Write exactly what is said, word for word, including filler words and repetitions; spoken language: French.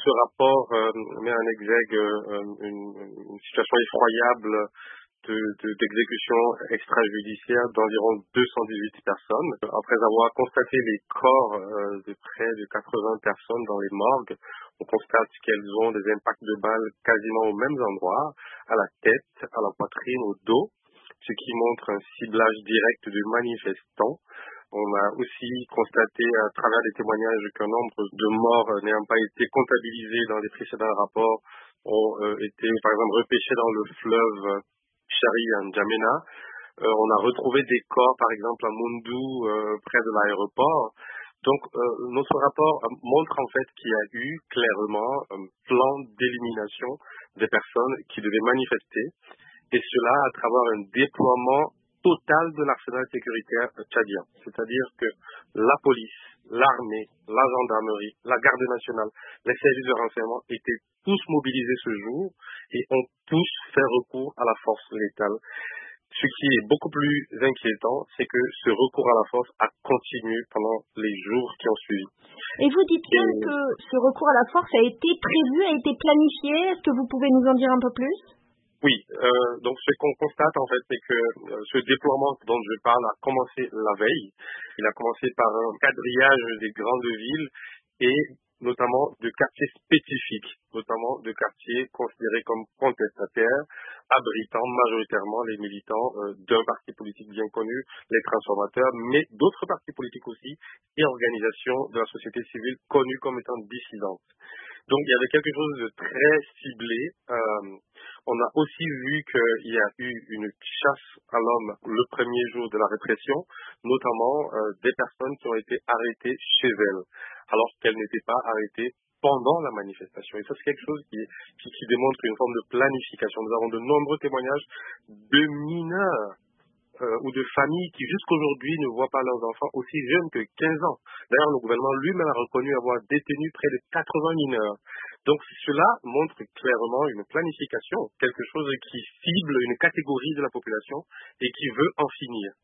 ce rapport euh, met en exergue euh, une, une situation effroyable de, de, d'exécution extrajudiciaire d'environ deux cent dix-huit personnes. Après avoir constaté les corps euh, de près de quatre-vingts personnes dans les morgues, on constate qu'elles ont des impacts de balles quasiment aux mêmes endroits, à la tête, à la poitrine, au dos, ce qui montre un ciblage direct de manifestants. On a aussi constaté à travers des témoignages qu'un nombre de morts n'ayant pas été comptabilisés dans les précédents rapports ont euh, été par exemple repêchés dans le fleuve Chari en N'Djamena. Euh, on a retrouvé des corps par exemple à Moundou euh, près de l'aéroport. Donc euh, notre rapport montre en fait qu'il y a eu clairement un plan d'élimination des personnes qui devaient manifester, et cela à travers un déploiement total de l'arsenal sécuritaire tchadien. C'est-à-dire que la police, l'armée, la gendarmerie, la garde nationale, les services de renseignement étaient tous mobilisés ce jour et ont tous fait recours à la force létale. Ce qui est beaucoup plus inquiétant, c'est que ce recours à la force a continué pendant les jours qui ont suivi. Et vous dites bien et... que ce recours à la force a été prévu, a été planifié. Est-ce que vous pouvez nous en dire un peu plus ? Oui, euh, donc ce qu'on constate en fait, c'est que euh, ce déploiement dont je parle a commencé la veille. Il a commencé par un quadrillage des grandes villes et notamment de quartiers spécifiques, notamment de quartiers considérés comme contestataires, abritant majoritairement les militants euh, d'un parti politique bien connu, les transformateurs, mais d'autres partis politiques aussi et organisations de la société civile connues comme étant dissidentes. Donc il y avait quelque chose de très ciblé. Euh, on a aussi vu qu'il y a eu une chasse à l'homme le premier jour de la répression, notamment euh, des personnes qui ont été arrêtées chez elles, alors qu'elles n'étaient pas arrêtées pendant la manifestation. Et ça, c'est quelque chose qui, qui, qui démontre une forme de planification. Nous avons de nombreux témoignages de mineurs Euh, ou de familles qui jusqu'aujourd'hui ne voient pas leurs enfants aussi jeunes que quinze ans. D'ailleurs, le gouvernement lui-même a reconnu avoir détenu près de quatre-vingts mineurs. Donc cela montre clairement une planification, quelque chose qui cible une catégorie de la population et qui veut en finir.